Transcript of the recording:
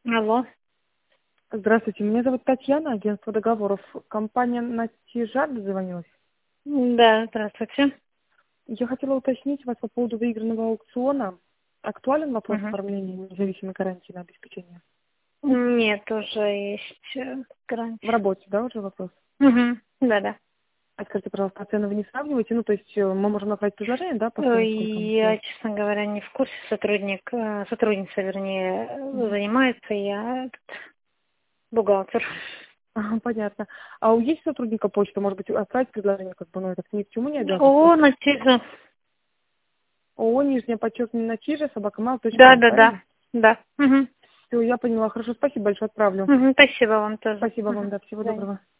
Алло. Здравствуйте, меня зовут Татьяна, агентство договоров. Компания «Натижар» дозвонилась. Да, здравствуйте. Я хотела уточнить вас по поводу выигранного аукциона. Актуален вопрос Мгм. оформления независимой гарантии на обеспечение? Нет, уже есть В гарантия. работе, да, уже вопрос? Угу. Да. А скажите, пожалуйста, а цены вы не сравниваете? Ну, то есть мы можем направить предложение, да, посмотрим, сколько оно Я, стоит? честно говоря, не в курсе. Сотрудница, вернее, Мгм. занимается. Я бухгалтер. Ага, понятно. А есть сотрудника почты, может быть, отправить предложение, как бы, ну, это ни к чему не обязывает, О, просто. Натиза. ООО, нижнее подчеркивание, Натижа, Да, собакамал.ком, да, да. правильно? Да. Угу. Все, я поняла. Хорошо, спасибо большое, отправлю. Угу. Спасибо вам тоже. Спасибо Угу. вам, да, всего Да. доброго.